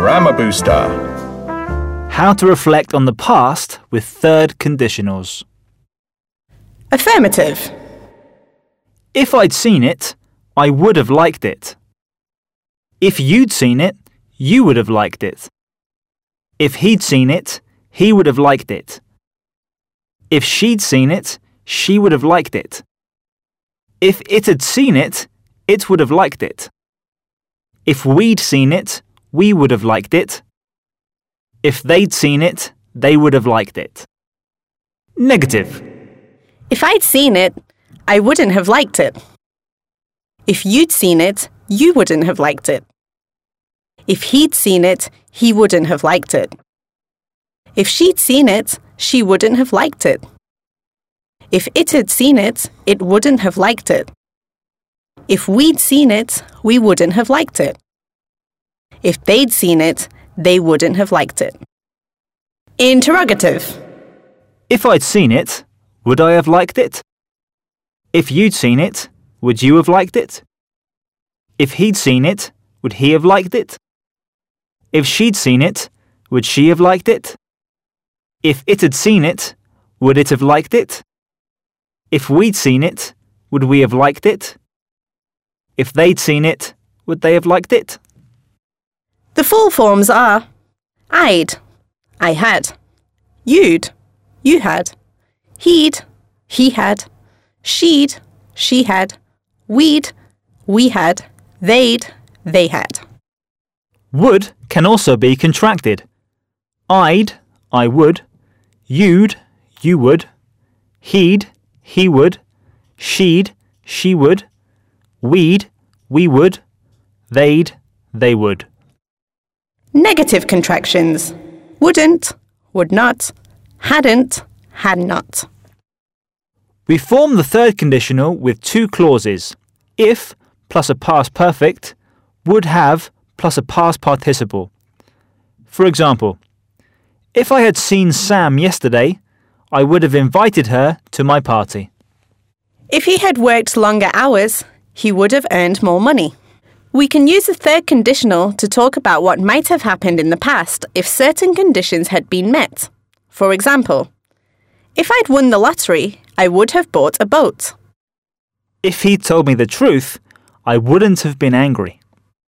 Grammar Booster. How to reflect on the past with third conditionals. Affirmative. If I'd seen it, I would have liked it. If you'd seen it, you would have liked it. If he'd seen it, he would have liked it. If she'd seen it, she would have liked it. If it had seen it, it would have liked it. If we'd seen it, we would have liked it. If they'd seen it, they would have liked it. Negative. If I'd seen it, I wouldn't have liked it. If you'd seen it, you wouldn't have liked it. If he'd seen it, he wouldn't have liked it. If she'd seen it, she wouldn't have liked it. If it had seen it, it wouldn't have liked it. If we'd seen it, we wouldn't have liked it. If they'd seen it, they wouldn't have liked it. Interrogative. If I'd seen it, would I have liked it? If you'd seen it, would you have liked it? If he'd seen it, would he have liked it? If she'd seen it, would she have liked it? If it had seen it, would it have liked it? If we'd seen it, would we have liked it? If they'd seen it, would they have liked it? The full forms are I'd, I had. You'd, you had. He'd, he had. She'd, she had. We'd, we had. They'd, they had. Would can also be contracted. I'd, I would. You'd, you would. He'd, he would. She'd, she would. We'd, we would. They'd, they would. Negative contractions. Wouldn't, would not. Hadn't, had not. We form the third conditional with two clauses. If plus a past perfect, would have plus a past participle. For example, if I had seen Sam yesterday, I would have invited her to my party. If he had worked longer hours, he would have earned more money. We can use the third conditional to talk about what might have happened in the past if certain conditions had been met. For example, if I'd won the lottery, I would have bought a boat. If he'd told me the truth, I wouldn't have been angry.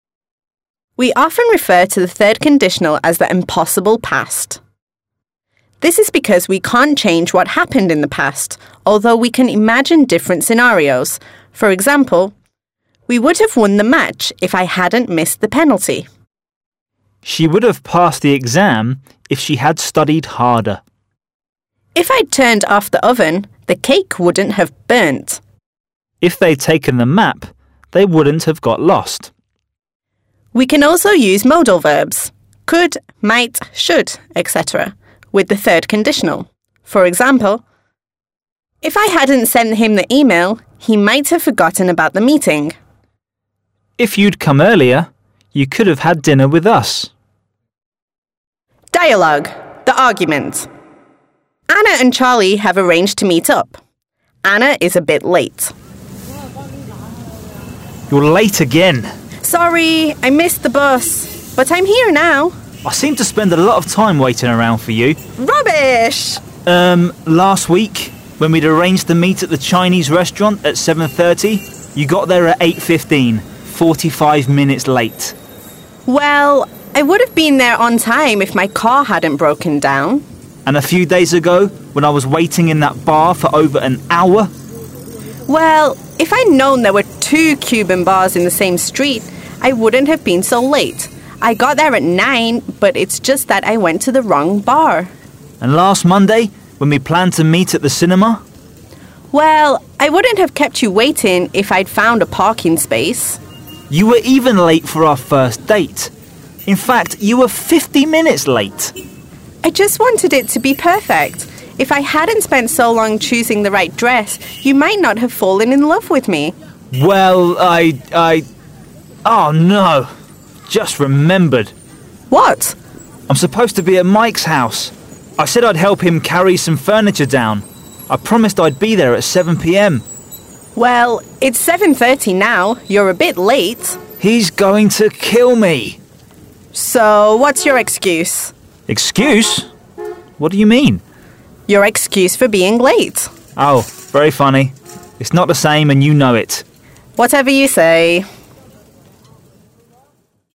We often refer to the third conditional as the impossible past. This is because we can't change what happened in the past, although we can imagine different scenarios. For example, we would have won the match if I hadn't missed the penalty. She would have passed the exam if she had studied harder. If I'd turned off the oven, the cake wouldn't have burnt. If they'd taken the map, they wouldn't have got lost. We can also use modal verbs, could, might, should, etc., with the third conditional. For example, if I hadn't sent him the email, he might have forgotten about the meeting. If you'd come earlier, you could have had dinner with us. Dialogue, the argument. Anna and Charlie have arranged to meet up. Anna is a bit late. You're late again. Sorry, I missed the bus, but I'm here now. I seem to spend a lot of time waiting around for you. Rubbish! Last week, when we'd arranged to meet at the Chinese restaurant at 7:30, you got there at 8:15, 45 minutes late. Well, I would have been there on time if my car hadn't broken down. And a few days ago, when I was waiting in that bar for over an hour? Well, if I'd known there were 2 Cuban bars in the same street, I wouldn't have been so late. I got there at 9, but it's just that I went to the wrong bar. And last Monday, when we planned to meet at the cinema? Well, I wouldn't have kept you waiting if I'd found a parking space. You were even late for our first date. In fact, you were 50 minutes late. I just wanted it to be perfect. If I hadn't spent so long choosing the right dress, you might not have fallen in love with me. Well, Oh no, just remembered. What? I'm supposed to be at Mike's house. I said I'd help him carry some furniture down. I promised I'd be there at 7 p.m. Well, it's 7:30 now. You're a bit late. He's going to kill me. So, what's your excuse? Excuse? What do you mean? Your excuse for being late. Oh, very funny. It's not the same and you know it. Whatever you say.